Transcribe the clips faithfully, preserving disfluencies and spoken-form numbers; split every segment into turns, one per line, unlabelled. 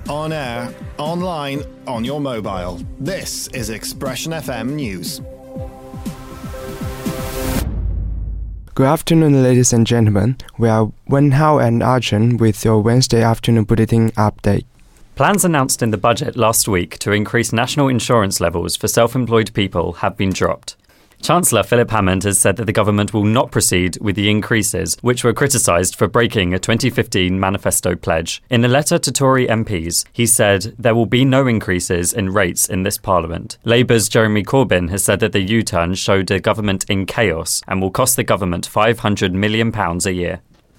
On air, online, on your mobile. This is Expression F M News.
Good afternoon, ladies and gentlemen. We are Wen Hao and Arjun with your Wednesday afternoon bulletin update.
Plans announced in the budget last week to increase national insurance levels for self-employed people have been dropped. Chancellor Philip Hammond has said that the government will not proceed with the increases, which were criticised for breaking a twenty fifteen manifesto pledge. In a letter to Tory M Ps, he said there will be no increases in rates in this parliament. Labour's Jeremy Corbyn has said that the U-turn showed a government in chaos and will cost the government five hundred million pounds a year.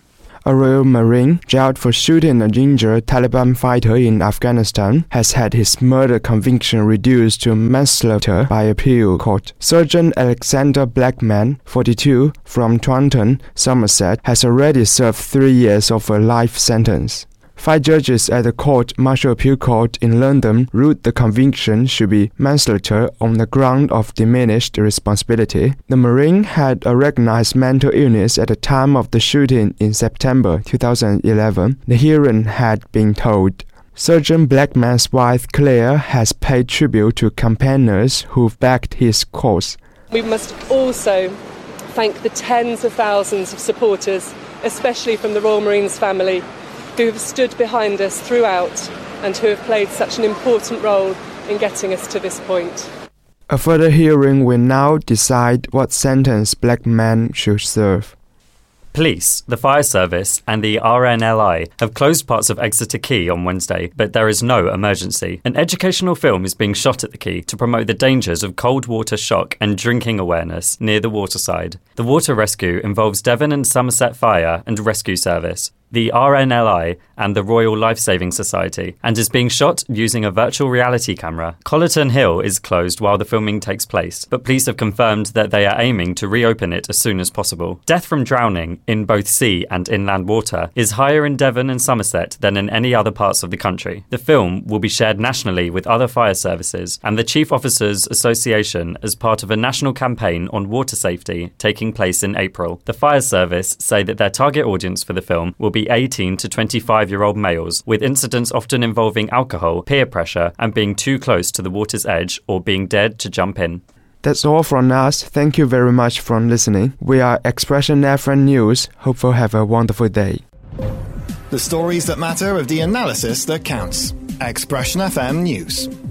A Royal Marine, jailed for shooting a injured Taliban fighter in Afghanistan, has had his murder conviction reduced to manslaughter by appeal court. Sergeant Alexander Blackman, forty-two, from Taunton, Somerset, has already served three years of a life sentence. Five judges at the Court Martial Appeal Court in London ruled the conviction should be manslaughter on the ground of diminished responsibility. The Marine had a recognized mental illness at the time of the shooting in September two thousand eleven, the hearing had been told. Sergeant Blackman's wife Claire has paid tribute to campaigners who've backed his cause.
We must also thank the tens of thousands of supporters, especially from the Royal Marines family, who have stood behind us throughout and who have played such an important role in getting us to this point.
A further hearing will now decide what sentence Blackman should serve.
Police, the fire service and the R N L I have closed parts of Exeter Quay on Wednesday, but there is no emergency. An educational film is being shot at the quay to promote the dangers of cold water shock and drinking awareness near the waterside. The water rescue involves Devon and Somerset Fire and Rescue Service, the R N L I and the Royal Lifesaving Society, and is being shot using a virtual reality camera. Collerton Hill is closed while the filming takes place, but police have confirmed that they are aiming to reopen it as soon as possible. Death from drowning, in both sea and inland water, is higher in Devon and Somerset than in any other parts of the country. The film will be shared nationally with other fire services and the Chief Officers Association as part of a national campaign on water safety taking place in April. The fire service say that their target audience for the film will be eighteen to twenty-five-year-old males, with incidents often involving alcohol, peer pressure, and being too close to the water's edge or being dared to jump in.
That's all from us. Thank you very much for listening. We are Expression F M News. Hope you have a wonderful day.
The stories that matter of the analysis that counts. Expression F M News.